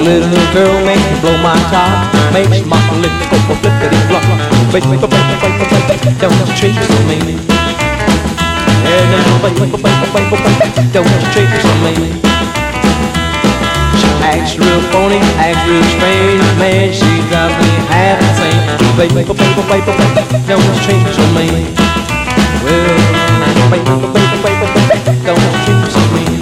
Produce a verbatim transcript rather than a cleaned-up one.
little girl makes me blow my top, makes me mock a lick, go for flippity flop. Baby, baby, baby, baby, baby, don't you treat me so mean. Yeah, baby, baby, baby, baby, baby, don't you treat me so mean. She acts real phony, acts real strange, man, she drives me half insane. Baby, baby, baby, baby, baby, don't you treat me so mean. Well, baby, baby, baby, baby, baby, don't you treat me so mean.